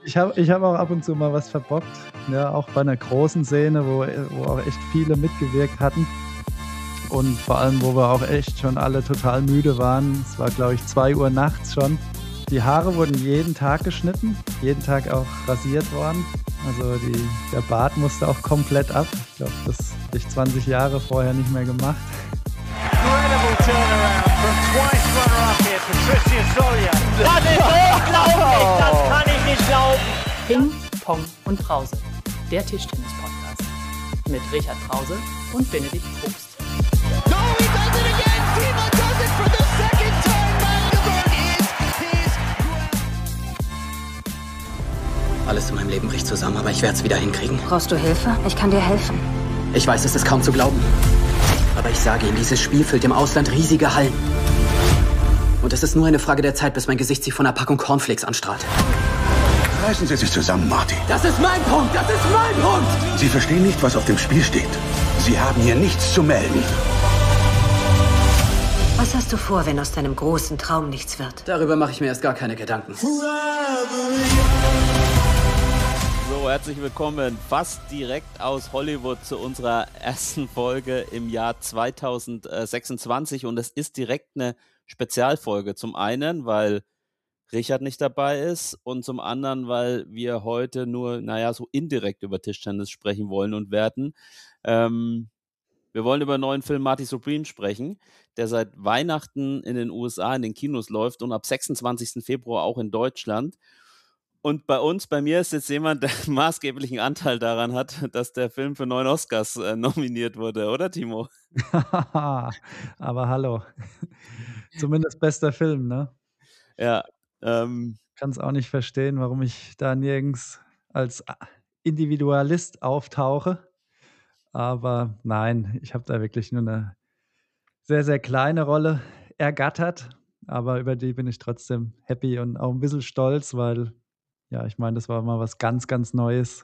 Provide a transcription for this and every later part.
Ich hab auch ab und zu mal was verbockt, ja, auch bei einer großen Szene, wo auch echt viele mitgewirkt hatten und vor allem, wo wir auch echt schon alle total müde waren. Es war, glaube ich, 2 Uhr nachts schon. Die Haare wurden jeden Tag geschnitten, jeden Tag auch rasiert worden. Also der Bart musste auch komplett ab. Ich glaube, das habe ich 20 Jahre vorher nicht mehr gemacht. Incredible turnaround from twice runner-up here, Patricia Solia. Das ist unglaublich, das kann ich nicht glauben. Ping, Pong und Brause, der Tischtennis-Podcast mit Richard Brause und Benedikt Probst. No, he does it again. Timo does it for the second time. Magdeburg is his ground. Alles in meinem Leben bricht zusammen, aber ich werde es wieder hinkriegen. Brauchst du Hilfe? Ich kann dir helfen. Ich weiß, es ist kaum zu glauben. Aber ich sage Ihnen, dieses Spiel füllt im Ausland riesige Hallen. Und es ist nur eine Frage der Zeit, bis mein Gesicht Sie von einer Packung Cornflakes anstrahlt. Reißen Sie sich zusammen, Marty. Das ist mein Punkt! Das ist mein Punkt! Sie verstehen nicht, was auf dem Spiel steht. Sie haben hier nichts zu melden. Was hast du vor, wenn aus deinem großen Traum nichts wird? Darüber mache ich mir erst gar keine Gedanken. So, herzlich willkommen fast direkt aus Hollywood zu unserer ersten Folge im Jahr 2026 und es ist direkt eine Spezialfolge. Zum einen, weil Richard nicht dabei ist und zum anderen, weil wir heute nur, so indirekt über Tischtennis sprechen wollen und werden. Wir wollen über einen neuen Film Marty Supreme sprechen, der seit Weihnachten in den USA in den Kinos läuft und ab 26. Februar auch in Deutschland. Und bei mir ist jetzt jemand, der einen maßgeblichen Anteil daran hat, dass der Film für 9 Oscars nominiert wurde, oder Timo? Aber hallo. Zumindest bester Film, ne? Ja. Kann es auch nicht verstehen, warum ich da nirgends als Individualist auftauche. Aber nein, ich habe da wirklich nur eine sehr, sehr kleine Rolle ergattert. Aber über die bin ich trotzdem happy und auch ein bisschen stolz, weil, ja, ich meine, das war mal was ganz, ganz Neues,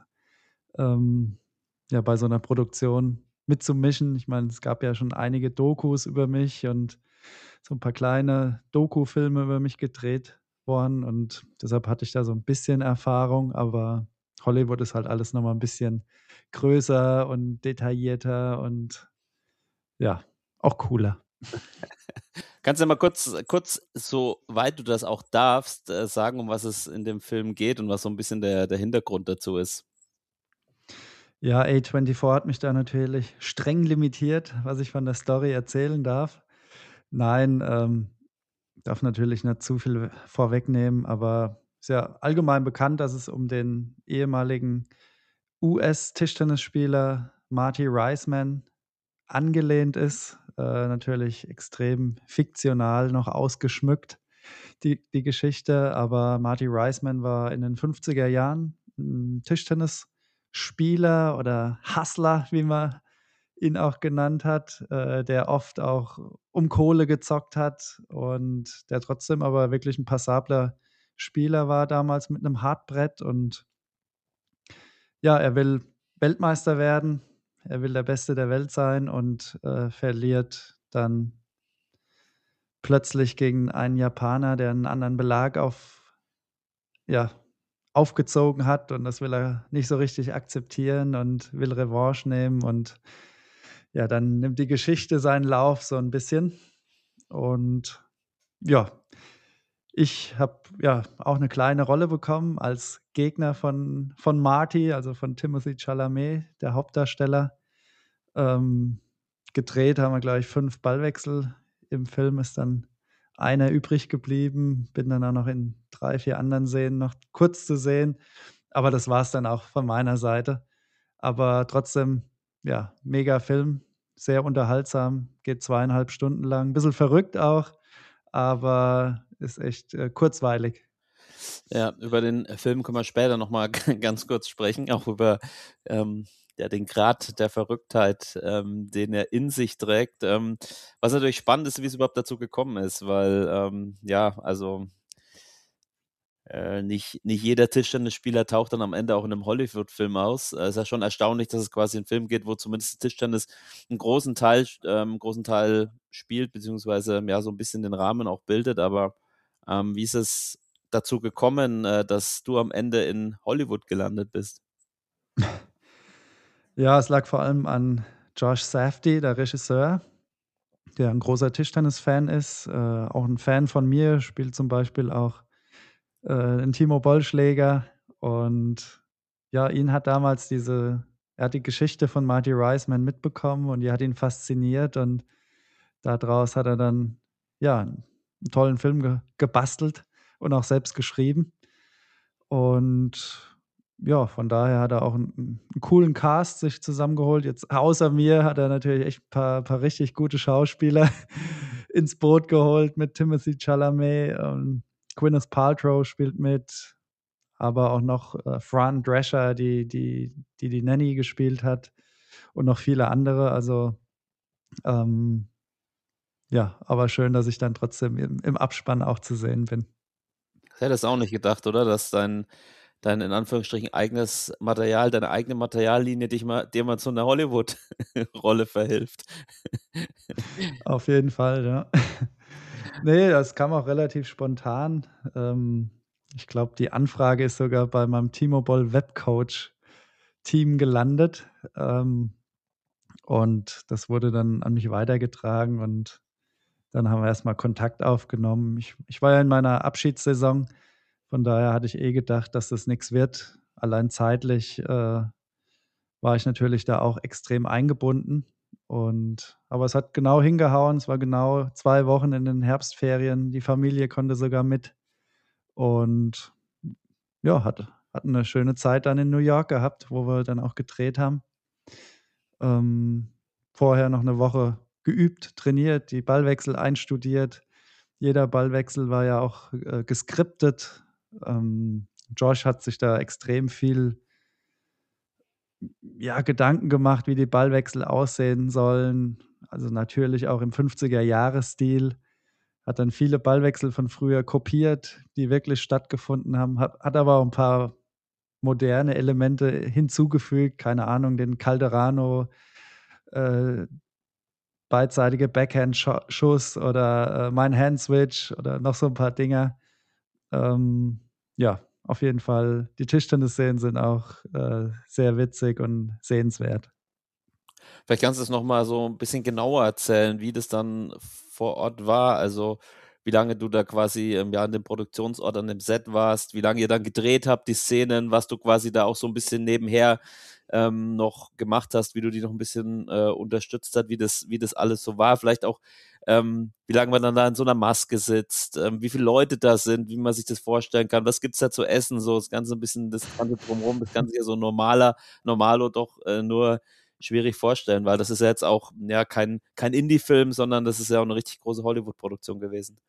ja, bei so einer Produktion mitzumischen. Ich meine, es gab ja schon einige Dokus über mich und so ein paar kleine Dokufilme über mich gedreht worden und deshalb hatte ich da so ein bisschen Erfahrung, aber Hollywood ist halt alles noch mal 'n bisschen größer und detaillierter und ja, auch cooler. Kannst du mal kurz, soweit du das auch darfst, sagen, um was es in dem Film geht und was so ein bisschen der Hintergrund dazu ist? Ja, A24 hat mich da natürlich streng limitiert, was ich von der Story erzählen darf. Nein, darf natürlich nicht zu viel vorwegnehmen, aber ist ja allgemein bekannt, dass es um den ehemaligen US-Tischtennisspieler Marty Riceman angelehnt ist. Natürlich extrem fiktional noch ausgeschmückt, die Geschichte. Aber Marty Riceman war in den 50er Jahren ein Tischtennisspieler oder Hustler, wie man ihn auch genannt hat, der oft auch um Kohle gezockt hat und der trotzdem aber wirklich ein passabler Spieler war damals mit einem Hartbrett. Und ja, er will Weltmeister werden, er will der Beste der Welt sein und, verliert dann plötzlich gegen einen Japaner, der einen anderen Belag ja, aufgezogen hat und das will er nicht so richtig akzeptieren und will Revanche nehmen und ja, dann nimmt die Geschichte seinen Lauf so ein bisschen und ja, ich habe, ja, auch eine kleine Rolle bekommen als Gegner von Marty, also von Timothée Chalamet, der Hauptdarsteller. Ähm, Gedreht haben wir, glaube ich, 5 Ballwechsel. Im Film ist dann einer übrig geblieben. Bin dann auch noch in 3, 4 anderen Szenen noch kurz zu sehen, aber das war's dann auch von meiner Seite. Aber trotzdem, ja, mega Film, sehr unterhaltsam, geht 2,5 Stunden lang. Bisschen verrückt auch, aber ist echt, kurzweilig. Ja, über den Film können wir später noch mal ganz kurz sprechen, auch über, den Grad der Verrücktheit, den er in sich trägt. Was natürlich spannend ist, wie es überhaupt dazu gekommen ist, weil, nicht jeder Tischtennisspieler taucht dann am Ende auch in einem Hollywood-Film aus. Es ist ja schon erstaunlich, dass es quasi einen Film geht, wo zumindest Tischtennis einen großen Teil spielt, beziehungsweise, ja, so ein bisschen den Rahmen auch bildet. Aber, wie ist es dazu gekommen, dass du am Ende in Hollywood gelandet bist? Ja, es lag vor allem an Josh Safdie, der Regisseur, der ein großer Tischtennis-Fan ist, auch ein Fan von mir, spielt zum Beispiel auch, 'n Timo-Boll-Schläger. Und ja, ihn hat damals er hat die Geschichte von Marty Riceman mitbekommen und die hat ihn fasziniert und daraus hat er dann, ja, 'n tollen Film gebastelt und auch selbst geschrieben. Und ja, von daher hat er auch 'n coolen Cast sich zusammengeholt. Jetzt außer mir hat er natürlich echt paar richtig gute Schauspieler ins Boot geholt mit Timothée Chalamet, Gwyneth Paltrow spielt mit, aber auch noch, Fran Drescher, die Nanny gespielt hat und noch viele andere. Also, ähm, ja, aber schön, dass ich dann trotzdem im Abspann auch zu sehen bin. Ich hätte es auch nicht gedacht, oder? Dass dein in Anführungsstrichen eigenes Material, deine eigene Materiallinie dir mal zu einer Hollywood-Rolle verhilft. Auf jeden Fall, ja. Ne, das kam auch relativ spontan. Ich glaube, die Anfrage ist sogar bei meinem T-Mobile Webcoach-Team gelandet, und das wurde dann an mich weitergetragen und dann haben wir erst mal Kontakt aufgenommen. Ich war ja in meiner Abschiedssaison, von daher hatte ich gedacht, dass das nix wird. Allein zeitlich, war ich natürlich da auch extrem eingebunden aber es hat genau hingehauen. Es war genau 2 Wochen in den Herbstferien. Die Familie konnte sogar mit und ja, hatten 'ne schöne Zeit dann in New York gehabt, wo wir dann auch gedreht haben. Ähm, Vorher noch 'ne Woche geübt, trainiert, die Ballwechsel einstudiert. Jeder Ballwechsel war ja auch, geskriptet. Josh hat sich da extrem viel, ja, Gedanken gemacht, wie die Ballwechsel aussehen sollen. Also, natürlich auch im 50er-Jahres-Stil. Hat dann viele Ballwechsel von früher kopiert, die wirklich stattgefunden haben, hat aber auch 'n paar moderne Elemente hinzugefügt. Keine Ahnung, den Calderano, äh, beidseitige Backhand Schuss oder, mein Hand-Switch oder noch so 'n paar Dinger. Ja, auf jeden Fall. Die Tischtennisszenen sind auch, sehr witzig und sehenswert. Vielleicht kannst du es noch mal so ein bisschen genauer erzählen, wie das dann vor Ort war. Also, wie lange du da quasi, ja, an dem Produktionsort, an dem Set warst, wie lange ihr dann gedreht habt, die Szenen, was du quasi da auch so ein bisschen nebenher, noch gemacht hast, wie du die noch ein bisschen, unterstützt hat, wie das alles so war. Vielleicht auch, wie lange man dann da in so einer Maske sitzt, wie viele Leute da sind, wie man sich das vorstellen kann. Was gibt's da zu essen, so das Ganze drumherum, das Ganze ja so normalo doch, nur schwierig vorstellen, weil das ist ja jetzt auch, ja, kein Indie-Film, sondern das ist ja auch eine richtig große Hollywood-Produktion gewesen.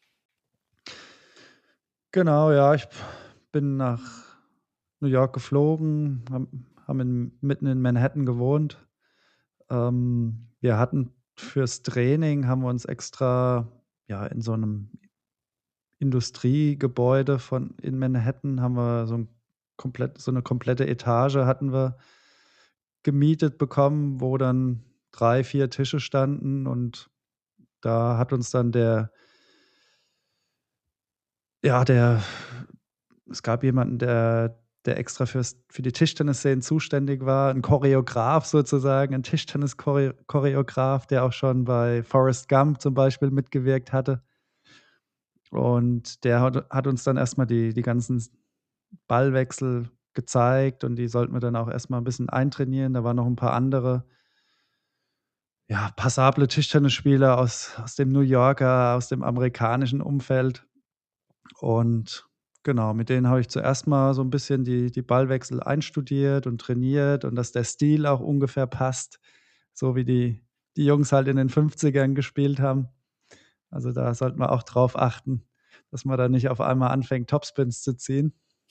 Genau, ja, ich bin nach New York geflogen, haben mitten in Manhattan gewohnt. Wir hatten fürs Training haben wir uns extra, ja, in so einem Industriegebäude in Manhattan haben wir so eine komplette Etage hatten wir gemietet bekommen, wo dann 3 4 Tische standen und da hat uns dann ja, der es gab jemanden, der extra für die Tischtennisszenen zuständig war, 'n Choreograf sozusagen, 'n Tischtennis Choreograf, der auch schon bei Forrest Gump zum Beispiel mitgewirkt hatte. Und der hat uns dann erst mal die ganzen Ballwechsel gezeigt und die sollten wir dann auch erst mal 'n bisschen eintrainieren. Da waren noch 'n paar andere, ja, passable Tischtennisspieler aus dem New Yorker, aus dem amerikanischen Umfeld. Und genau, mit denen habe ich zuerst mal so 'n bisschen die Ballwechsel einstudiert und trainiert und dass der Stil auch ungefähr passt, so wie die Jungs halt in den 50ern gespielt haben. Also, da sollte man auch drauf achten, dass man da nicht auf einmal anfängt, Topspins zu ziehen.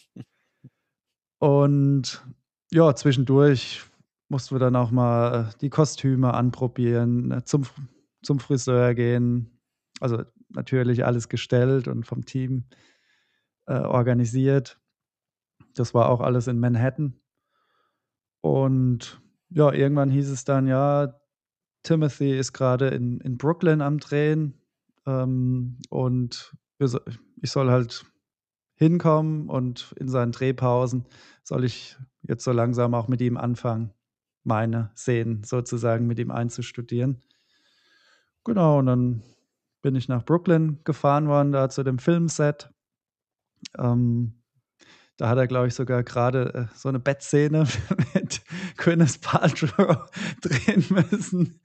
Und ja, zwischendurch mussten wir dann auch mal, die Kostüme anprobieren, zum Friseur gehen. Also, natürlich alles gestellt und vom Team, organisiert. Das war auch alles in Manhattan. Und ja, irgendwann hieß es dann: „Ja, Timothy ist grade in Brooklyn am Drehen, und wir so ich soll halt hinkommen und in seinen Drehpausen soll ich jetzt so langsam auch mit ihm anfangen, meine Szenen sozusagen mit ihm einzustudieren. Genau, und dann bin ich nach Brooklyn gefahren worden, da zu dem Filmset. Da hat er, glaube ich, sogar gerade so eine Bettszene mit Gwyneth Paltrow drehen müssen.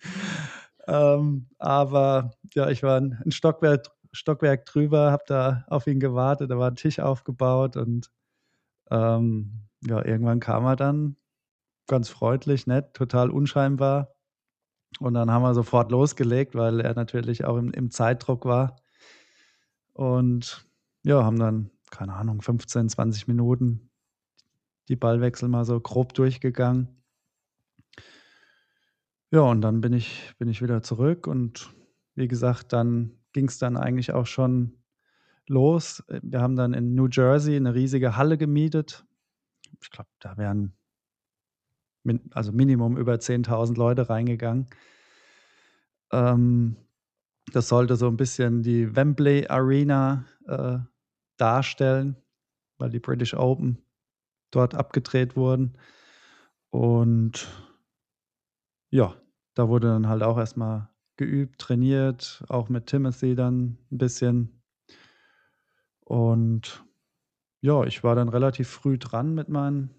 Aber ja, ich war ein Stockwerk drüber, habe da auf ihn gewartet, da war ein Tisch aufgebaut und ja, irgendwann kam er dann, ganz freundlich, nett, total unscheinbar. Und dann haben wir sofort losgelegt, weil er natürlich auch im Zeitdruck war. Und ja, haben dann, keine Ahnung, 15, 20 Minuten die Ballwechsel mal so grob durchgegangen. Ja, und dann bin ich wieder zurück und wie gesagt, dann ging es dann eigentlich auch schon los. Wir haben dann in New Jersey eine riesige Halle gemietet. Ich glaube, da wären Minimum über 10.000 Leute reingegangen. Das sollte so ein bisschen die Wembley Arena darstellen, weil die British Open dort abgedreht wurden. Und ja, da wurde dann halt auch erstmal geübt, trainiert, auch mit Timothy dann ein bisschen. Und ja, ich war dann relativ früh dran mit meinen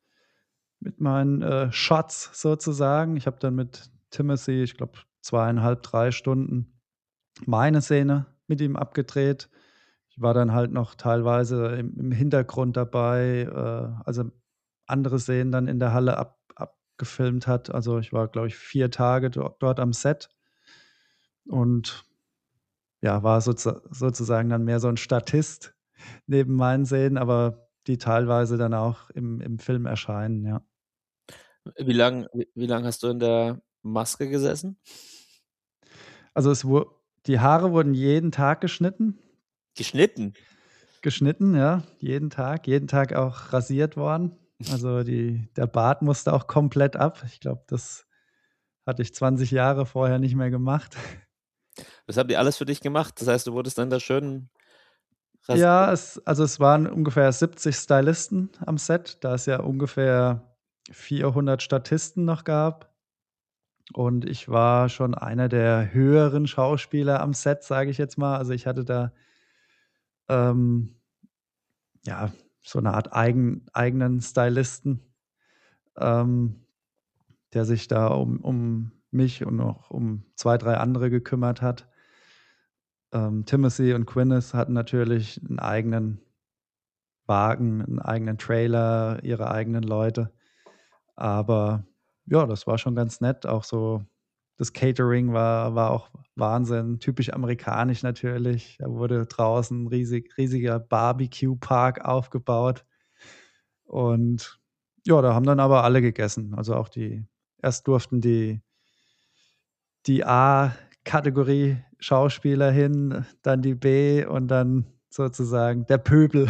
Shots sozusagen. Ich habe dann mit Timothy, ich glaube, 2,5, 3 Stunden meine Szene mit ihm abgedreht. Ich war dann halt noch teilweise im Hintergrund dabei, also andere Szenen dann in der Halle abgefilmt hat. Also ich war, glaube ich, 4 Tage dort am Set und ja, war sozusagen dann mehr so ein Statist neben meinen Szenen, aber die teilweise dann auch im Film erscheinen, ja. Wie lang hast du in der Maske gesessen? Also die Haare wurden jeden Tag geschnitten. Geschnitten? Geschnitten, ja, jeden Tag auch rasiert worden. Also der Bart musste auch komplett ab. Ich glaube, das hatte ich 20 Jahre vorher nicht mehr gemacht. Das haben die alles für dich gemacht? Das heißt, du wurdest dann da schön rasiert? Ja, es waren ungefähr 70 Stylisten am Set, da es ja ungefähr 400 Statisten noch gab. Und ich war schon einer der höheren Schauspieler am Set, sage ich jetzt mal. Also ich hatte da ja, so eine Art eigenen Stylisten, der sich da um mich und noch um 2, 3 andere gekümmert hat. Timothy und Gwyneth hatten natürlich einen eigenen Wagen, einen eigenen Trailer, ihre eigenen Leute. Aber ja, das war schon ganz nett. Auch so das Catering war auch Wahnsinn, typisch amerikanisch natürlich. Da wurde draußen ein riesiger Barbecue-Park aufgebaut. Und ja, da haben dann aber alle gegessen. Also auch erst durften die A-Kategorie Schauspieler hin, dann die B und dann sozusagen der Pöbel.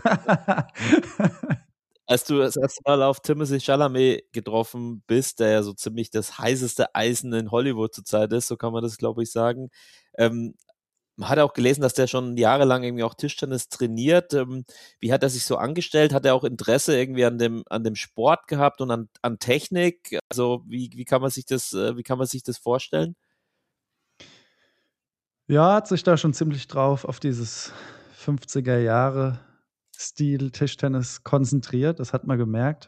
Als du das erste Mal auf Timothée Chalamet getroffen bist, der ja so ziemlich das heißeste Eisen in Hollywood zurzeit ist, so kann man das, glaube ich, sagen. Man hat auch gelesen, dass der schon jahrelang irgendwie auch Tischtennis trainiert. Wie hat er sich so angestellt? Hat er auch Interesse irgendwie an dem Sport gehabt und an Technik? Also wie kann man sich das vorstellen? Ja, hat sich da schon ziemlich drauf auf dieses 50er Jahre Stil Tischtennis konzentriert. Das hat man gemerkt.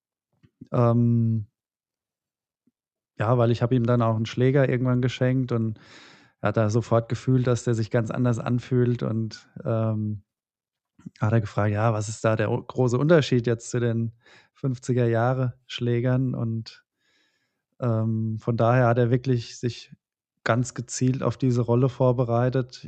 Ja, weil ich habe ihm dann auch einen Schläger irgendwann geschenkt und er hat da sofort gefühlt, dass der sich ganz anders anfühlt und, hat er gefragt: „Ja, was ist da der große Unterschied jetzt zu den 50er Jahre Schlägern?“ Und, von daher hat er wirklich sich ganz gezielt auf diese Rolle vorbereitet.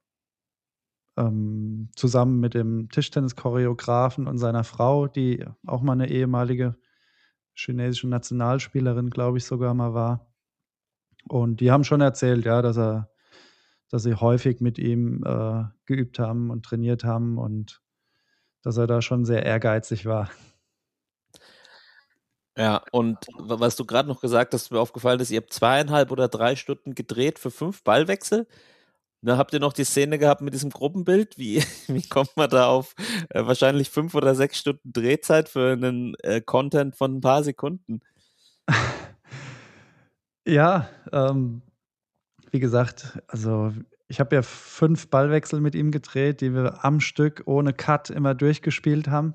Zusammen mit dem Tischtennis-Choreografen und seiner Frau, die auch mal eine ehemalige chinesische Nationalspielerin, glaube ich, sogar mal war. Und die haben schon erzählt, ja, dass sie häufig mit ihm, geübt haben und trainiert haben und dass er da schon sehr ehrgeizig war. Ja, und was du gerade noch gesagt hast, mir aufgefallen ist, ihr habt 2,5 oder 3 Stunden gedreht für 5 Ballwechsel. Na, habt ihr noch die Szene gehabt mit diesem Gruppenbild? Wie kommt man da auf wahrscheinlich 5 oder 6 Stunden Drehzeit für einen Content von ein paar Sekunden? Ja, wie gesagt, also ich habe ja 5 Ballwechsel mit ihm gedreht, die wir am Stück ohne Cut immer durchgespielt haben.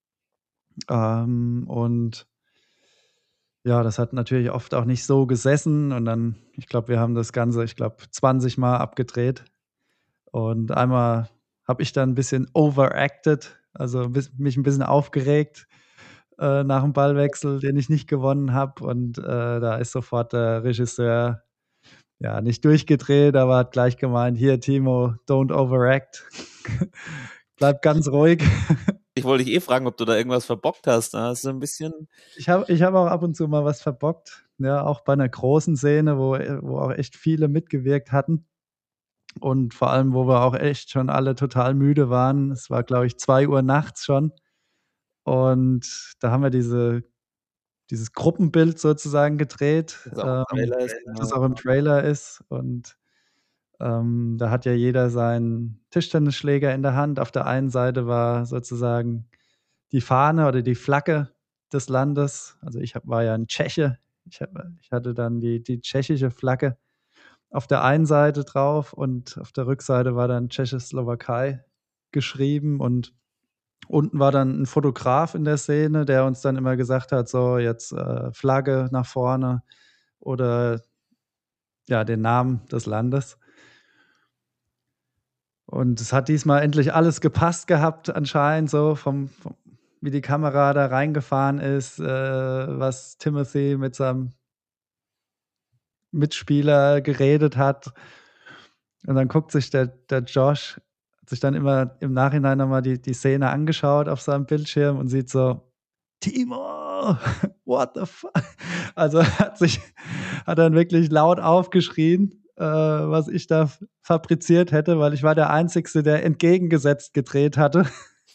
Und ja, das hat natürlich oft auch nicht so gesessen und dann ich glaube, wir haben das Ganze, 20 Mal abgedreht und einmal habe ich dann 'n bisschen overacted, also mich 'n bisschen aufgeregt, nach 'm Ballwechsel, den ich nicht gewonnen habe und, da ist sofort der Regisseur, ja, nicht durchgedreht, aber hat gleich gemeint: „Hier, Timo, don't overact. Bleib ganz ruhig." Ich wollte dich fragen, ob du da irgendwas verbockt hast. Da hast du ein bisschen. Ich habe auch ab und zu mal was verbockt, ja, auch bei 'ner großen Szene, wo auch echt viele mitgewirkt hatten und vor allem, wo wir auch echt schon alle total müde waren. Es war, glaube ich, 2 Uhr nachts schon und da haben wir dieses Gruppenbild sozusagen gedreht, Das auch im Trailer ist, das genau. auch im Trailer ist und, da hat ja jeder seinen Tischtennisschläger in der Hand. Auf der einen Seite war sozusagen die Fahne oder die Flagge des Landes. Also, war ja 'n Tscheche. Ich hatte dann die tschechische Flagge auf der einen Seite drauf und auf der Rückseite war dann Tschechoslowakei geschrieben und unten war dann 'n Fotograf in der Szene, der uns dann immer gesagt hat: „So, jetzt, Flagge nach vorne" oder, ja, den Namen des Landes. Und es hat diesmal endlich alles gepasst gehabt anscheinend so vom wie die Kamera da reingefahren ist, was Timothy mit seinem Mitspieler geredet hat. Und dann guckt sich der Josh hat sich dann immer im Nachhinein noch mal die Szene angeschaut auf seinem Bildschirm und sieht so: „Timo, what the fuck?" Also, hat dann wirklich laut aufgeschrien, was ich da fabriziert hätte, weil ich war der Einzige, der entgegengesetzt gedreht hatte.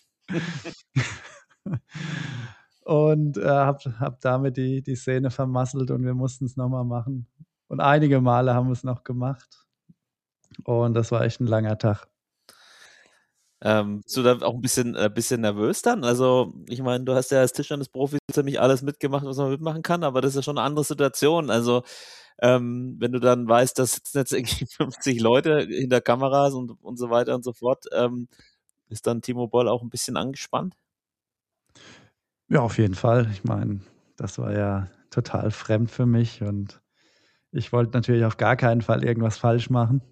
Und, habe damit die Szene vermasselt und wir mussten es noch mal machen. Und einige Male haben wir's noch gemacht. Und das war echt 'n langer Tag. Bist du da auch ein bisschen nervös dann? Also, ich meine, du hast ja als Tischtennisprofi ziemlich alles mitgemacht, was man mitmachen kann, aber das ist ja schon 'ne andere Situation. Also, wenn du dann weißt, da sitzen jetzt irgendwie 50 Leute hinter Kameras und so weiter und so fort, ist dann Timo Boll auch ein bisschen angespannt? Ja, auf jeden Fall. Ich meine, das war ja total fremd für mich und ich wollte natürlich auf gar keinen Fall irgendwas falsch machen.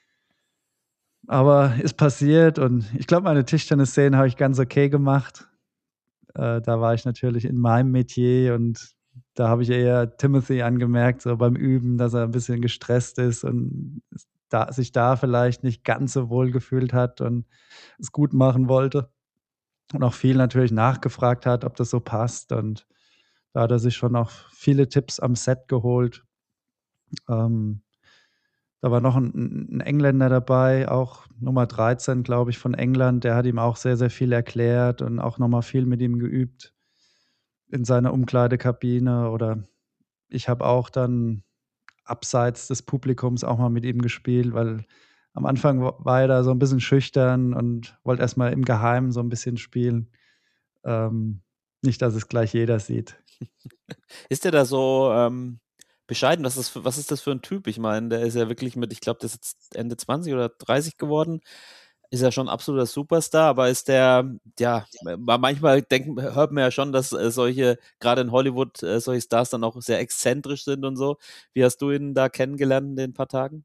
Aber ist passiert und ich glaube, meine Tischtennisszenen habe ich ganz okay gemacht. Da war ich natürlich in meinem Metier und da habe ich eher Timothy angemerkt, so beim Üben, dass er 'n bisschen gestresst ist und sich da vielleicht nicht ganz so wohl gefühlt hat und es gut machen wollte und auch viel natürlich nachgefragt hat, ob das so passt und da hat er sich schon auch viele Tipps am Set geholt. Ähm, Da war noch 'n Engländer dabei, auch Nummer 13, glaube ich, von England. Der hat ihm auch sehr, sehr viel erklärt und auch noch mal viel mit ihm geübt in seiner Umkleidekabine oder ich habe auch dann abseits des Publikums auch mal mit ihm gespielt, weil am Anfang war er da so 'n bisschen schüchtern und wollte erst mal im Geheimen so 'n bisschen spielen. Ähm, Nicht, dass es gleich jeder sieht. Ist der da so, bescheiden? Was ist das für ein Typ? Ich meine, der ist ja wirklich mit, ich glaube, der ist jetzt Ende 20 oder 30 geworden. Ist ja schon 'n absoluter Superstar, aber ist der, ja, manchmal hört man ja schon, dass, solche grade in Hollywood, solche Stars dann auch sehr exzentrisch sind und so. Wie hast du ihn da kennengelernt in den paar Tagen?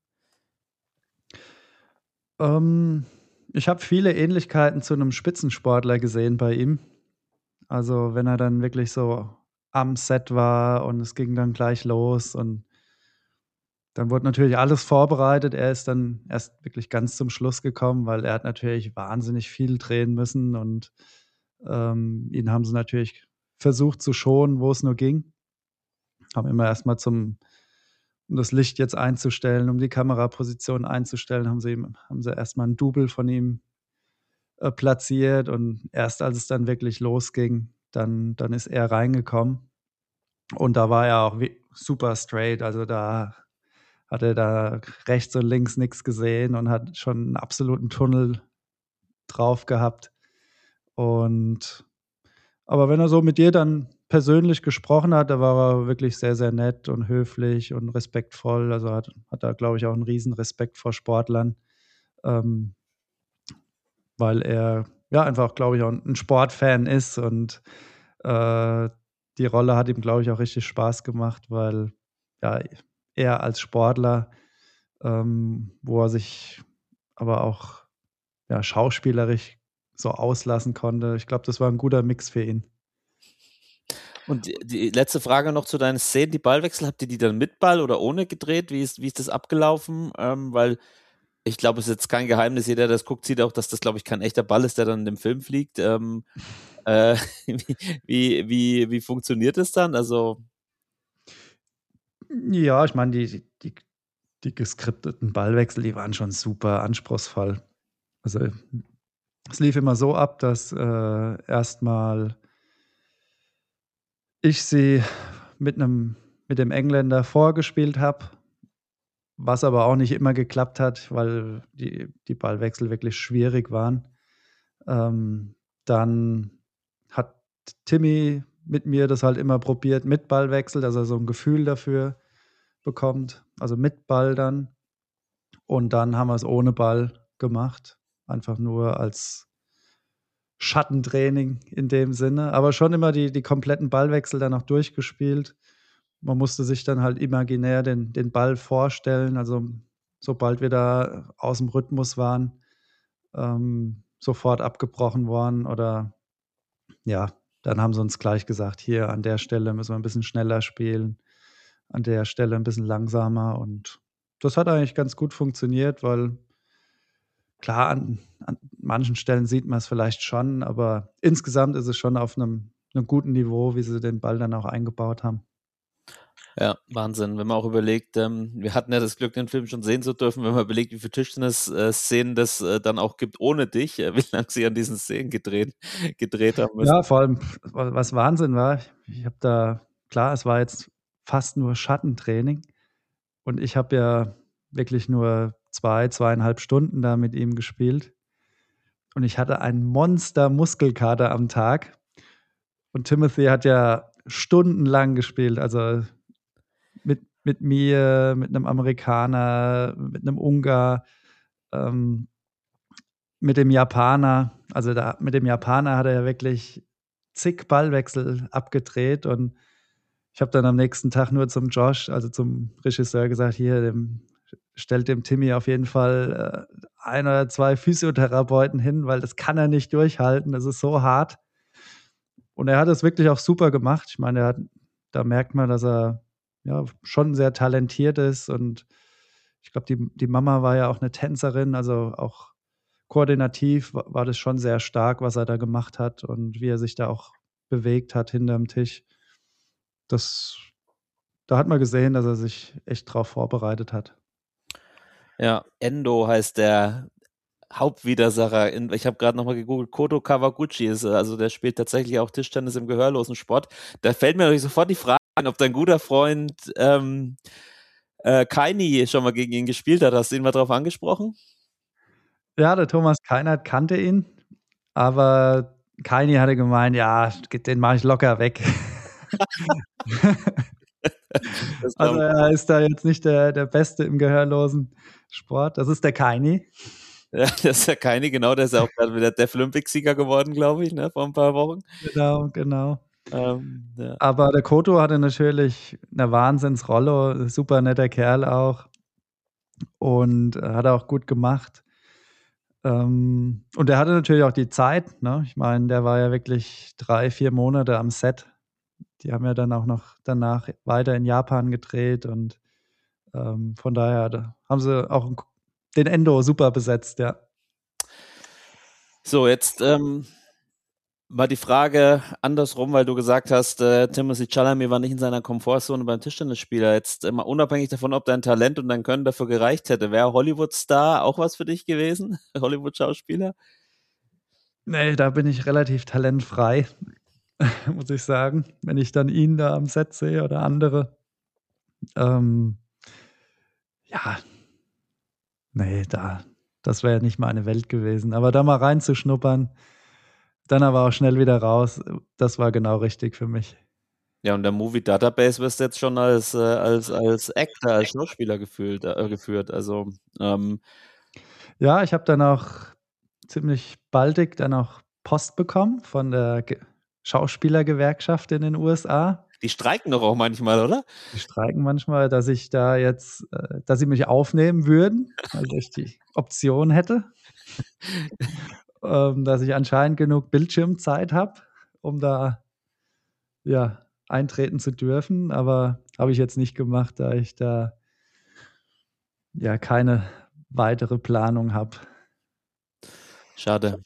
Ähm, Ich habe viele Ähnlichkeiten zu 'nem Spitzensportler gesehen bei ihm. Also, wenn er dann wirklich so am Set war und es ging dann gleich los und dann wurde natürlich alles vorbereitet. Er ist dann erst wirklich ganz zum Schluss gekommen, weil er hat natürlich wahnsinnig viel drehen müssen und, ihn haben sie natürlich versucht zu schonen, wo es nur ging. Haben immer erst mal um das Licht jetzt einzustellen, um die Kameraposition einzustellen, haben sie erst mal 'n Double von ihm, platziert und erst als es dann wirklich losging, dann ist er reingekommen und da war er auch super straight. Also, da hat er da rechts und links nichts gesehen und hat schon einen absoluten Tunnel drauf gehabt. Aber wenn er so mit dir dann persönlich gesprochen hat, da war er wirklich sehr, sehr nett und höflich und respektvoll. Also hat da, glaube ich, auch einen riesen Respekt vor Sportlern, weil er ja einfach, glaube ich, auch ein Sportfan ist und die Rolle hat ihm, glaube ich, auch richtig Spaß gemacht, weil ja, er als Sportler, wo er sich aber auch ja, schauspielerisch so auslassen konnte. Ich glaube, das war ein guter Mix für ihn. Und die letzte Frage noch zu deinen Szenen, die Ballwechsel, habt ihr die dann mit Ball oder ohne gedreht? Wie ist das abgelaufen? Weil ich glaube, es ist jetzt kein Geheimnis, jeder, der das guckt, sieht auch, dass das, glaube ich, kein echter Ball ist, der dann in dem Film fliegt. Wie funktioniert das dann? Also Ja, ich meine, die geskripteten Ballwechsel, die waren schon super anspruchsvoll. Also es lief immer so ab, dass erstmal ich sie mit dem Engländer vorgespielt habe, was aber auch nicht immer geklappt hat, weil die Ballwechsel wirklich schwierig waren. Dann hat Timmy mit mir das halt immer probiert mit Ballwechsel, dass er so ein Gefühl dafür bekommt, also mit Ball dann. Und dann haben wir es ohne Ball gemacht, einfach nur als Schattentraining in dem Sinne, aber schon immer die kompletten Ballwechsel dann auch durchgespielt. Man musste sich dann halt imaginär den Ball vorstellen, also sobald wir da aus dem Rhythmus waren, sofort abgebrochen worden oder ja, dann haben sie uns gleich gesagt, hier an der Stelle müssen wir ein bisschen schneller spielen, an der Stelle ein bisschen langsamer und das hat eigentlich ganz gut funktioniert, weil klar, an manchen Stellen sieht man es vielleicht schon, aber insgesamt ist es schon auf einem guten Niveau, wie sie den Ball dann auch eingebaut haben. ja, Wahnsinn. Wenn man auch überlegt, wir hatten ja das Glück, den Film schon sehen zu dürfen, wenn man überlegt, wie viele Tischtennis-Szenen das dann auch gibt ohne dich, wie lange sie an diesen Szenen gedreht haben müssen. Ja, vor allem, was Wahnsinn war, ich habe da, klar, es war jetzt fast nur Schattentraining und ich habe ja wirklich nur 2,5 Stunden da mit ihm gespielt und ich hatte einen Monster-Muskelkater am Tag und Timothy hat ja stundenlang gespielt, also mit mir, mit einem Amerikaner, mit einem Ungar, mit dem Japaner. Also mit dem Japaner hat er ja wirklich zig Ballwechsel abgedreht und ich habe dann am nächsten Tag nur zum Josh, also zum Regisseur gesagt, hier, stellt dem Timmy auf jeden Fall 1 oder 2 Physiotherapeuten hin, weil das kann er nicht durchhalten, das ist so hart. Und er hat es wirklich auch super gemacht. Ich meine, da merkt man, dass er ja schon sehr talentiert ist und ich glaube, die Mama war ja auch eine Tänzerin, also auch koordinativ war das schon sehr stark, was er da gemacht hat und wie er sich da auch bewegt hat hinterm Tisch. Da hat man gesehen, dass er sich echt drauf vorbereitet hat. Ja, Endo heißt der Hauptwidersacher. Ich habe gerade nochmal gegoogelt, Koto Kawaguchi ist, also der spielt tatsächlich auch Tischtennis im gehörlosen Sport. Da fällt mir natürlich sofort die Frage an, ob dein guter Freund Kaini schon mal gegen ihn gespielt hat. Hast du ihn mal drauf angesprochen? Ja, der Thomas Keinert kannte ihn, aber Kaini hatte gemeint, ja, den mache ich locker weg. Also er ist da jetzt nicht der Beste im gehörlosen Sport. Das ist der Kaini. Ja, das ist der Kaini, genau. Der ist ja auch gerade wieder Deaflympics-Sieger geworden, glaube ich, ne, vor ein paar Wochen. Genau. Ja. Aber der Koto hatte natürlich eine Wahnsinnsrolle, super netter Kerl auch und hat auch gut gemacht. Und er hatte natürlich auch die Zeit, ne? Ich meine, der war ja wirklich 3-4 Monate am Set. Die haben ja dann auch noch danach weiter in Japan gedreht und von daher haben sie auch den Endo super besetzt, ja. So, jetzt mal die Frage andersrum, weil du gesagt hast, Timothée Chalamet war nicht in seiner Komfortzone beim Tischtennisspieler. Jetzt mal unabhängig davon, ob dein Talent und dein Können dafür gereicht hätte, wäre Hollywood-Star auch was für dich gewesen? Hollywood-Schauspieler? Nee, da bin ich relativ talentfrei, muss ich sagen. Wenn ich dann ihn da am Set sehe oder andere. Ja, nee, das wäre nicht meine Welt gewesen. Aber da mal reinzuschnuppern, dann aber auch schnell wieder raus, das war genau richtig für mich. Ja, und der Movie Database wirst du jetzt schon als Actor, als Schauspieler geführt. Also, Ja, ich habe dann auch ziemlich baldig dann auch Post bekommen von der Schauspielergewerkschaft in den USA. die streiken doch auch manchmal, oder? Die streiken manchmal, dass ich da jetzt dass sie mich aufnehmen würden, also ich die Option hätte, dass ich anscheinend genug Bildschirmzeit habe, um da, ja, eintreten zu dürfen, aber habe ich jetzt nicht gemacht, da ich da, ja, keine weitere Planung habe. Schade.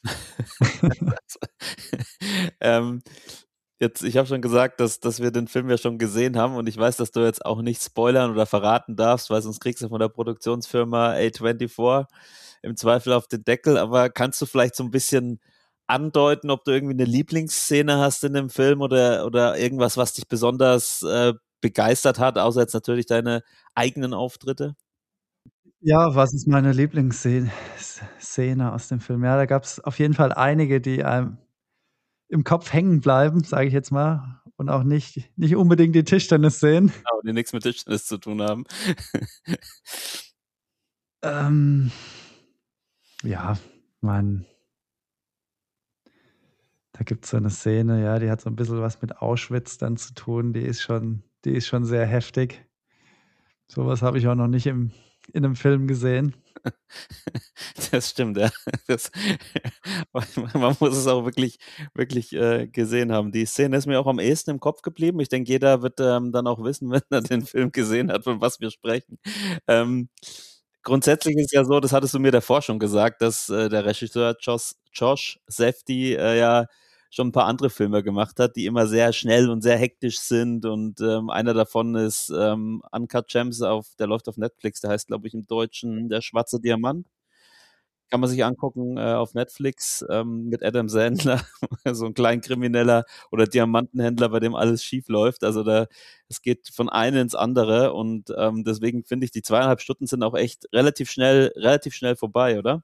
ähm, jetzt, ich habe schon gesagt, dass wir den Film ja schon gesehen haben und ich weiß, dass du jetzt auch nicht spoilern oder verraten darfst, weil sonst kriegst du von der Produktionsfirma A24 im Zweifel auf den Deckel, aber kannst du vielleicht so ein bisschen andeuten, ob du irgendwie eine Lieblingsszene hast in dem Film oder irgendwas, was dich besonders begeistert hat, außer jetzt natürlich deine eigenen Auftritte? Ja, was ist meine Szene aus dem Film? Ja, da gab's auf jeden Fall einige, die einem im Kopf hängen bleiben, sage ich jetzt mal, und auch nicht unbedingt die Tischtennisszenen. Genau, die nichts mit Tischtennis zu tun haben. Ähm, ja, man da gibt's so 'ne Szene, ja, die hat so 'n bisschen was mit Auschwitz dann zu tun, die ist schon sehr heftig. So was habe ich auch noch nicht in 'nem Film gesehen. Das stimmt, ja. Das man muss es auch wirklich gesehen haben. Die Szene ist mir auch am ehesten im Kopf geblieben. Ich denke, jeder wird, dann auch wissen, wenn er den Film gesehen hat, von was wir sprechen. Ähm, grundsätzlich ist ja so, das hattest du mir davor schon gesagt, dass, der Regisseur Josh Safdie, ja schon ein paar andere Filme gemacht hat, die immer sehr schnell und sehr hektisch sind und, einer davon ist, Uncut Gems der läuft auf Netflix, der heißt, glaube ich, im Deutschen „Der schwarze Diamant". Kann man sich angucken, auf Netflix, mit Adam Sandler, so 'n Kleinkrimineller oder Diamantenhändler, bei dem alles schief läuft. Also, es geht von einem ins andere und, deswegen finde ich, die 2,5 Stunden sind auch echt relativ schnell vorbei, oder?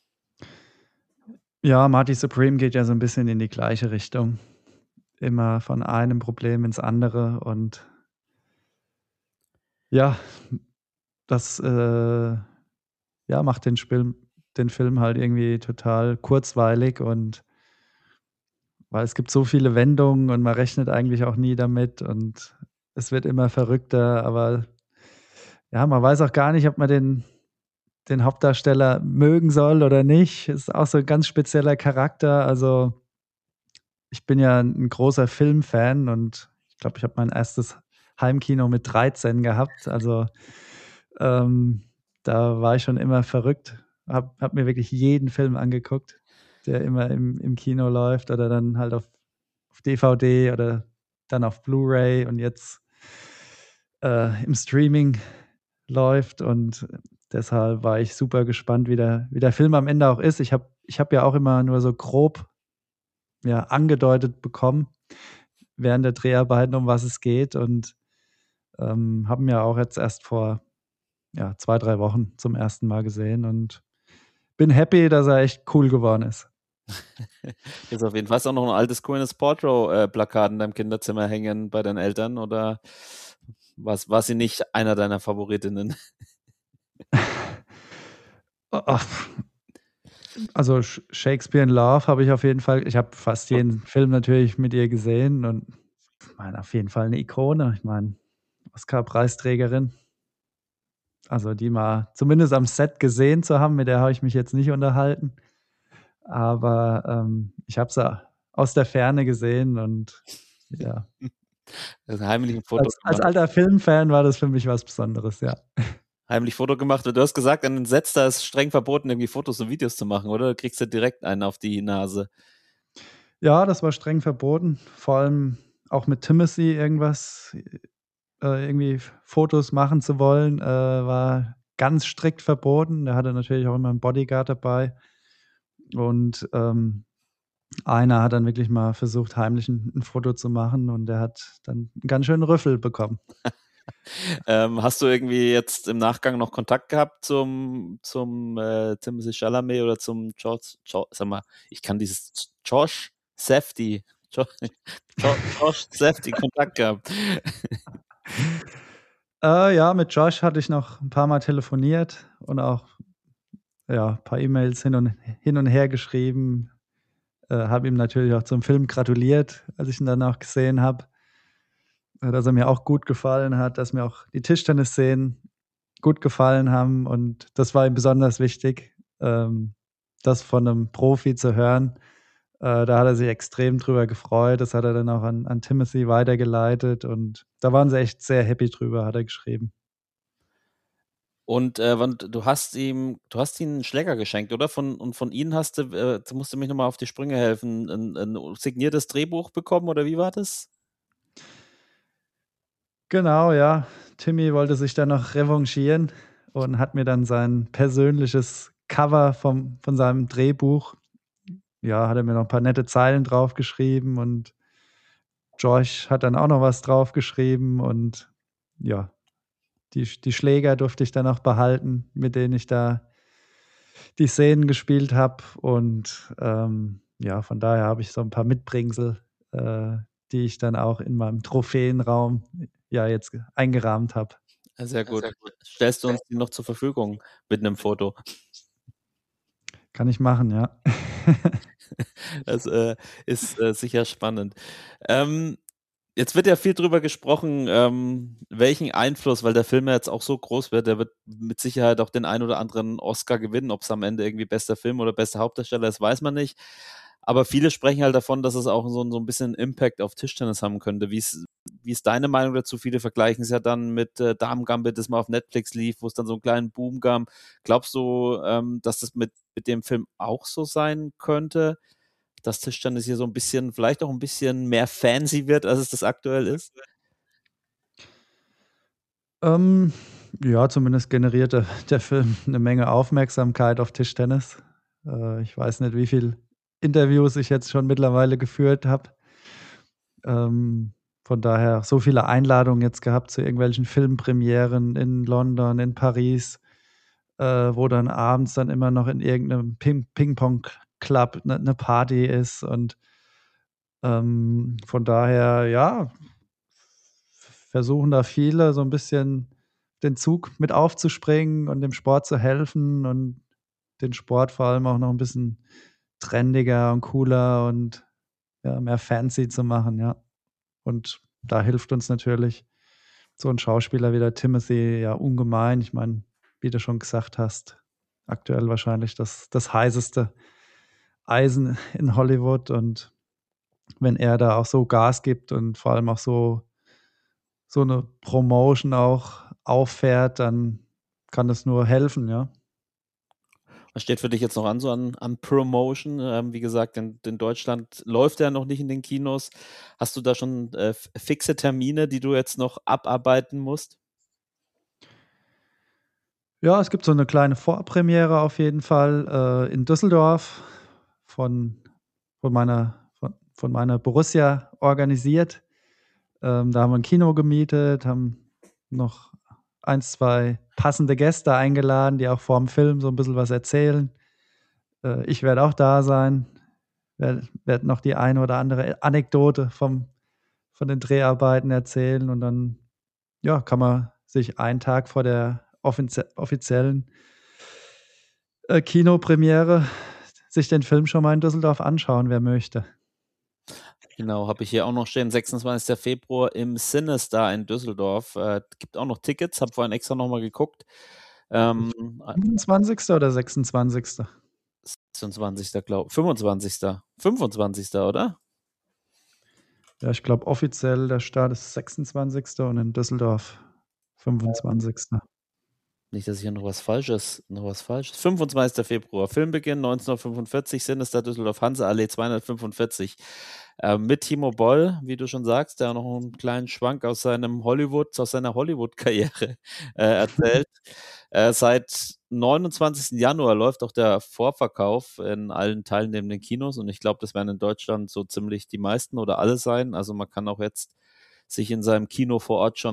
Ja, Marty Supreme geht ja so 'n bisschen in die gleiche Richtung. Immer von einem Problem ins andere und ja, das, ja, macht den Film halt irgendwie total kurzweilig und weil es gibt so viele Wendungen und man rechnet eigentlich auch nie damit und es wird immer verrückter, aber ja, man weiß auch gar nicht, ob man den Hauptdarsteller mögen soll oder nicht. Ist auch so 'n ganz spezieller Charakter. Also, ich bin ja 'n großer Filmfan und ich glaube, ich habe mein erstes Heimkino mit 13 gehabt. Also, ähm, da war ich schon immer verrückt, habe mir wirklich jeden Film angeguckt, der immer im Kino läuft oder dann halt auf DVD oder dann auf Blu-ray und jetzt, im Streaming läuft und deshalb war ich super gespannt, wie der Film am Ende auch ist. Ich habe ja auch immer nur so grob, ja, angedeutet bekommen während der Dreharbeiten, um was es geht und, habe ihn ja auch jetzt erst vor, ja, 2, 3 Wochen zum ersten Mal gesehen und bin happy, dass er echt cool geworden ist. Ist auf jeden Fall. Hast du auch noch 'n altes Gwyneth Paltrow, Plakat in deinem Kinderzimmer hängen bei deinen Eltern oder war sie nicht einer deiner Favoritinnen? Also, Shakespeare in Love habe ich auf jeden Fall, ich habe fast jeden Film natürlich mit ihr gesehen und ich meine, auf jeden Fall 'ne Ikone. Ich meine, Oscar-Preisträgerin. Also, die mal zumindest am Set gesehen zu haben, mit der habe ich mich jetzt nicht unterhalten. Aber, ich habe sie aus der Ferne gesehen und ja, Also, heimlich 'n Foto als gemacht. alter Filmfan war das für mich was Besonderes, ja. Heimlich Foto gemacht. Du hast gesagt, an den Sets, da ist streng verboten, irgendwie Fotos und Videos zu machen, oder? Da kriegst du direkt einen auf die Nase. Ja, das war streng verboten, vor allem auch mit Timothy irgendwas irgendwie Fotos machen zu wollen, war ganz strikt verboten. Der hatte natürlich auch immer 'n Bodyguard dabei und, einer hat dann wirklich mal versucht, heimlich 'n Foto zu machen und der hat dann 'n ganz schönen Rüffel bekommen. Hast du irgendwie jetzt im Nachgang noch Kontakt gehabt zum Timothée Chalamet oder zum George, sag mal, ich kann dieses Josh Safdie Kontakt gehabt? Ja, mit Josh hatte ich noch ein paar Mal telefoniert und auch ein paar E-Mails hin und her geschrieben. Habe ihm natürlich auch zum Film gratuliert, als ich ihn dann auch gesehen habe, dass er mir auch gut gefallen hat, dass mir auch die Tischtennisszenen gut gefallen haben. Und das war ihm besonders wichtig, das von einem Profi zu hören. Da hat er sich extrem drüber gefreut. Das hat er dann auch an Timothy weitergeleitet. Und da waren sie echt sehr happy drüber, hat er geschrieben. Und du hast ihm einen Schläger geschenkt, oder? Von ihnen musst du mich nochmal auf die Sprünge helfen, ein signiertes Drehbuch bekommen, oder wie war das? Genau, ja. Timmy wollte sich dann noch revanchieren und hat mir dann sein persönliches Cover von seinem Drehbuch, hat er mir noch ein paar nette Zeilen draufgeschrieben und Josh hat dann auch noch was draufgeschrieben und ja, die Schläger durfte ich dann auch behalten, mit denen ich da die Szenen gespielt habe und von daher habe ich so ein paar Mitbringsel, die ich dann auch in meinem Trophäenraum jetzt eingerahmt habe. Sehr gut. Stellst du uns die noch zur Verfügung mit einem Foto? Kann ich machen, ja. Das ist sicher spannend. Jetzt wird ja viel drüber gesprochen, welchen Einfluss, weil der Film ja jetzt auch so groß wird, der wird mit Sicherheit auch den ein oder anderen Oscar gewinnen. Ob es am Ende irgendwie bester Film oder bester Hauptdarsteller ist, weiß man nicht. Aber viele sprechen halt davon, dass es auch so ein bisschen Impact auf Tischtennis haben könnte. Wie ist deine Meinung dazu? Viele vergleichen es ja dann mit Damen Gambit, das mal auf Netflix lief, wo es dann so einen kleinen Boom gab. Glaubst du, dass das mit dem Film auch so sein könnte? Dass Tischtennis hier so ein bisschen, vielleicht auch ein bisschen mehr fancy wird, als es das aktuell ist? Zumindest generiert der Film eine Menge Aufmerksamkeit auf Tischtennis. Ich weiß nicht, wie viele Interviews ich jetzt schon mittlerweile geführt habe. Von daher so viele Einladungen jetzt gehabt zu irgendwelchen Filmpremieren in London, in Paris, wo dann abends dann immer noch in irgendeinem Ping-Pong-Club eine Party ist und von daher, versuchen da viele so ein bisschen den Zug mit aufzuspringen und dem Sport zu helfen und den Sport vor allem auch noch ein bisschen trendiger und cooler und mehr fancy zu machen, ja. Und da hilft uns natürlich so ein Schauspieler wie der Timothy ja ungemein. Ich meine, wie du schon gesagt hast, aktuell wahrscheinlich das heißeste Eisen in Hollywood und wenn er da auch so Gas gibt und vor allem auch so eine Promotion auch auffährt, dann kann das nur helfen, ja. Was steht für dich jetzt noch an, so an Promotion? Wie gesagt, in Deutschland läuft er noch nicht in den Kinos. Hast du da schon fixe Termine, die du jetzt noch abarbeiten musst? Ja, es gibt so eine kleine Vorpremiere auf jeden Fall in Düsseldorf von meiner Borussia organisiert. Da haben wir ein Kino gemietet, haben noch 1, 2 passende Gäste eingeladen, die auch vor dem Film so ein bisschen was erzählen. Ich werde auch da sein, werde noch die eine oder andere Anekdote von den Dreharbeiten erzählen und dann kann man sich einen Tag vor der offiziellen Kinopremiere sich den Film schon mal in Düsseldorf anschauen, wer möchte. Genau, habe ich hier auch noch stehen, 26. Februar im Cinestar in Düsseldorf. Gibt auch noch Tickets, habe vorhin extra nochmal geguckt. 25. oder 26.? 26. glaube ich. 25. oder? Ja, ich glaube offiziell der Start ist 26. und in Düsseldorf 25. Nicht, dass ich hier noch was Falsches. 25. Februar, Filmbeginn 1945, Cinestar Düsseldorf, Hanseallee 245. Mit Timo Boll, wie du schon sagst, der noch einen kleinen Schwank aus seiner Hollywood-Karriere erzählt. Seit 29. Januar läuft auch der Vorverkauf in allen teilnehmenden Kinos und ich glaube, das werden in Deutschland so ziemlich die meisten oder alle sein. Also man kann auch jetzt sich in seinem Kino vor Ort schon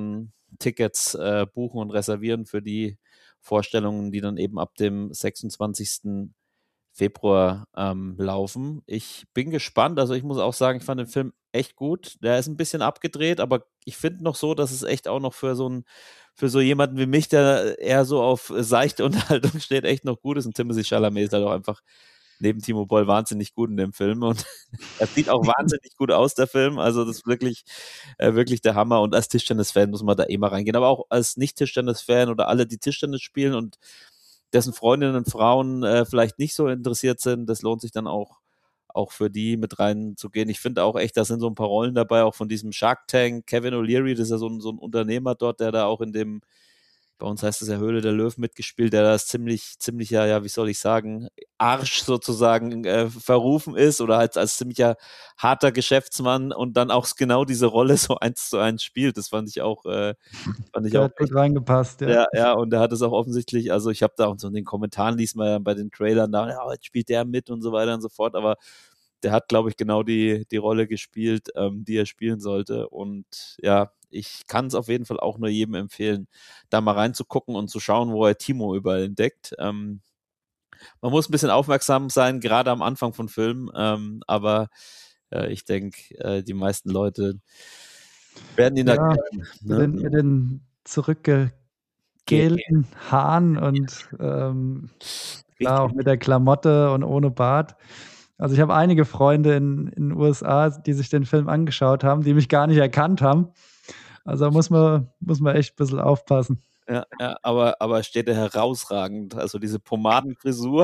Tickets buchen und reservieren für die Vorstellungen, die dann eben ab dem 26. Februar laufen. Ich bin gespannt, also ich muss auch sagen, ich fand den Film echt gut. Der ist ein bisschen abgedreht, aber ich finde noch so, dass es echt auch noch für so jemanden wie mich, der eher so auf seichte Unterhaltung steht, echt noch gut ist. Und Timothée Chalamet ist halt auch einfach neben Timo Boll wahnsinnig gut in dem Film und er sieht auch wahnsinnig gut aus, der Film, also das ist wirklich der Hammer und als Tischtennis-Fan muss man da mal reingehen, aber auch als Nicht-Tischtennis-Fan oder alle, die Tischtennis spielen und dessen Freundinnen und Frauen vielleicht nicht so interessiert sind, das lohnt sich dann auch für die mit reinzugehen. Ich finde auch echt, da sind so ein paar Rollen dabei, auch von diesem Shark Tank, Kevin O'Leary, das ist ja so ein Unternehmer dort, der da auch in dem, bei uns heißt es ja Höhle der Löwen mitgespielt, der da ziemlich, ja, wie soll ich sagen, Arsch sozusagen verrufen ist oder halt als ziemlicher harter Geschäftsmann und dann auch genau diese Rolle so 1:1 spielt. Das fand ich auch Der hat gut reingepasst, ja. Ja, und er hat es auch offensichtlich, also ich habe da auch so in den Kommentaren liest man ja bei den Trailern da, ja, jetzt spielt der mit und so weiter und so fort, aber der hat, glaube ich, genau die Rolle gespielt, die er spielen sollte und ja, ich kann es auf jeden Fall auch nur jedem empfehlen, da mal reinzugucken und zu schauen, wo er Timo überall entdeckt. Man muss ein bisschen aufmerksam sein, gerade am Anfang von Filmen, aber ich denke, die meisten Leute werden ihn da kennen. Ne? Mit den zurückgegelten Haaren und klar, auch mit der Klamotte und ohne Bart. Also ich habe einige Freunde in den USA, die sich den Film angeschaut haben, die mich gar nicht erkannt haben. Also muss man echt ein bisschen aufpassen. Ja, aber steht er herausragend. Also diese Pomadenfrisur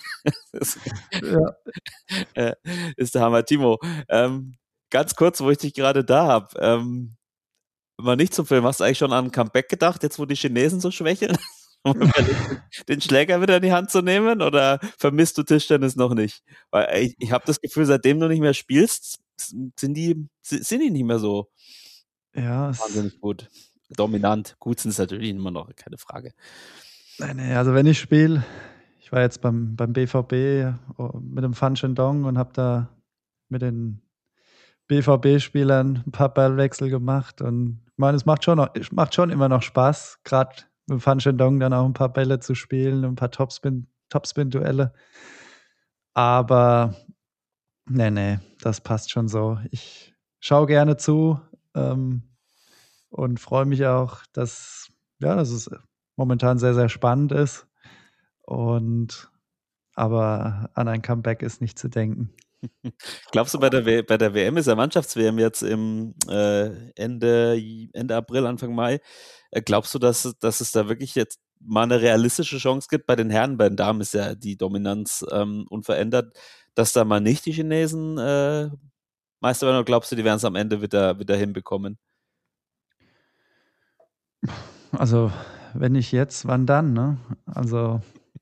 ist der Hammer. Timo, ganz kurz, wo ich dich gerade da habe, mal nicht zum Film, hast du eigentlich schon an ein Comeback gedacht, jetzt wo die Chinesen so schwächeln? Den Schläger wieder in die Hand zu nehmen oder vermisst du Tischtennis noch nicht? Weil ich habe das Gefühl, seitdem du nicht mehr spielst, sind die nicht mehr so wahnsinnig gut. Dominant. Gut sind es natürlich immer noch, keine Frage. Nee, also wenn ich spiele, ich war jetzt beim BVB mit dem Fan Shandong und habe da mit den BVB-Spielern ein paar Ballwechsel gemacht und ich meine, es macht schon immer noch Spaß, gerade mit dem Fan Shandong dann auch ein paar Bälle zu spielen, ein paar Topspin-Duelle. Aber nee, das passt schon so. Ich schaue gerne zu und freue mich auch, dass es momentan sehr, sehr spannend ist. Aber an ein Comeback ist nicht zu denken. Glaubst du, bei der WM ist ja Mannschafts-WM jetzt im Ende April, Anfang Mai, glaubst du, dass es da wirklich jetzt mal eine realistische Chance gibt? Bei den Herren, bei den Damen ist ja die Dominanz unverändert, dass da mal nicht die Chinesen Meister werden, oder glaubst du, die werden es am Ende wieder hinbekommen? Also, wenn nicht jetzt, wann dann, ne? Also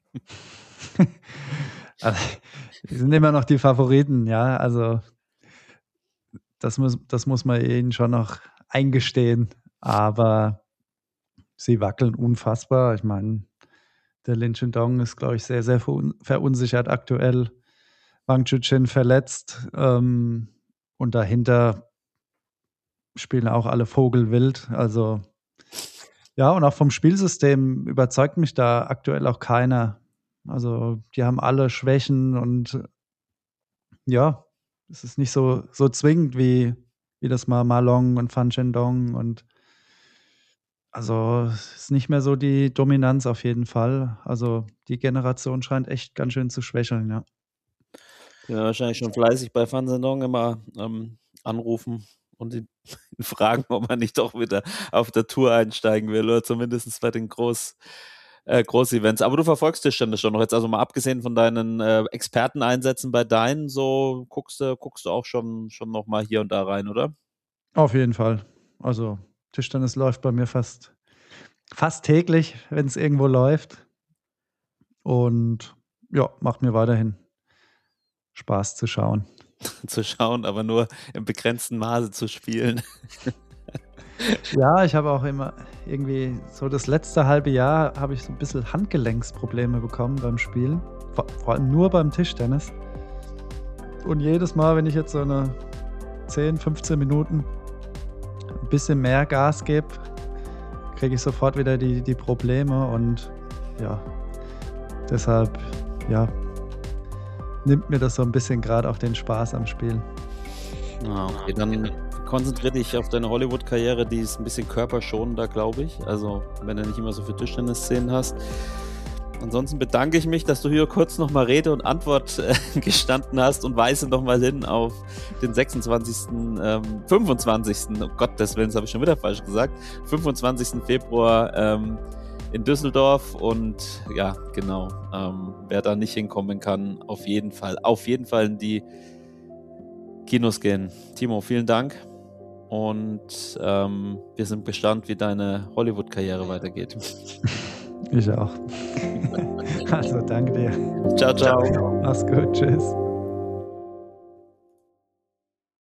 die sind immer noch die Favoriten, ja, also das muss man ihnen schon noch eingestehen, aber sie wackeln unfassbar. Ich meine, der Lin Shandong ist, glaube ich, sehr, sehr verunsichert aktuell. Wang Chuqin verletzt und dahinter spielen auch alle Vogelwild, also ja, und auch vom Spielsystem überzeugt mich da aktuell auch keiner. Also die haben alle Schwächen und ja, es ist nicht so zwingend wie das mal Malong und Fan Shandong und also es ist nicht mehr so die Dominanz auf jeden Fall. Also die Generation scheint echt ganz schön zu schwächeln, ja. Ja, wahrscheinlich schon fleißig bei Fan Shandong immer anrufen und ihn fragen, ob er nicht doch wieder auf der Tour einsteigen will oder zumindest bei den Groß-Events. Aber du verfolgst Tischtennis schon noch jetzt, also mal abgesehen von deinen Experteneinsätzen bei deinen, so guckst du auch schon noch mal hier und da rein, oder? Auf jeden Fall. Also Tischtennis läuft bei mir fast täglich, wenn es irgendwo läuft. Und ja, macht mir weiterhin Spaß zu schauen. Aber nur im begrenzten Maße zu spielen. Ja, ich habe auch immer irgendwie so das letzte halbe Jahr habe ich so ein bisschen Handgelenksprobleme bekommen beim Spielen. Vor allem nur beim Tischtennis. Und jedes Mal, wenn ich jetzt so eine 10, 15 Minuten ein bisschen mehr Gas gebe, kriege ich sofort wieder die Probleme und ja, deshalb, ja, nimmt mir das so ein bisschen gerade auch den Spaß am Spiel. Okay, dann konzentriere dich auf deine Hollywood-Karriere, die ist ein bisschen körperschonender, glaube ich. Also, wenn du nicht immer so viele Tischtennis-Szenen hast. Ansonsten bedanke ich mich, dass du hier kurz nochmal Rede und Antwort gestanden hast und weise nochmal hin auf den 25. Oh Gottes Willen, das habe ich schon wieder falsch gesagt, 25. Februar in Düsseldorf und ja, genau, wer da nicht hinkommen kann, auf jeden Fall in die Kinos gehen. Timo, vielen Dank und wir sind gespannt, wie deine Hollywood-Karriere weitergeht. Ich auch. Also danke dir. Ciao, ciao. Mach's gut, tschüss.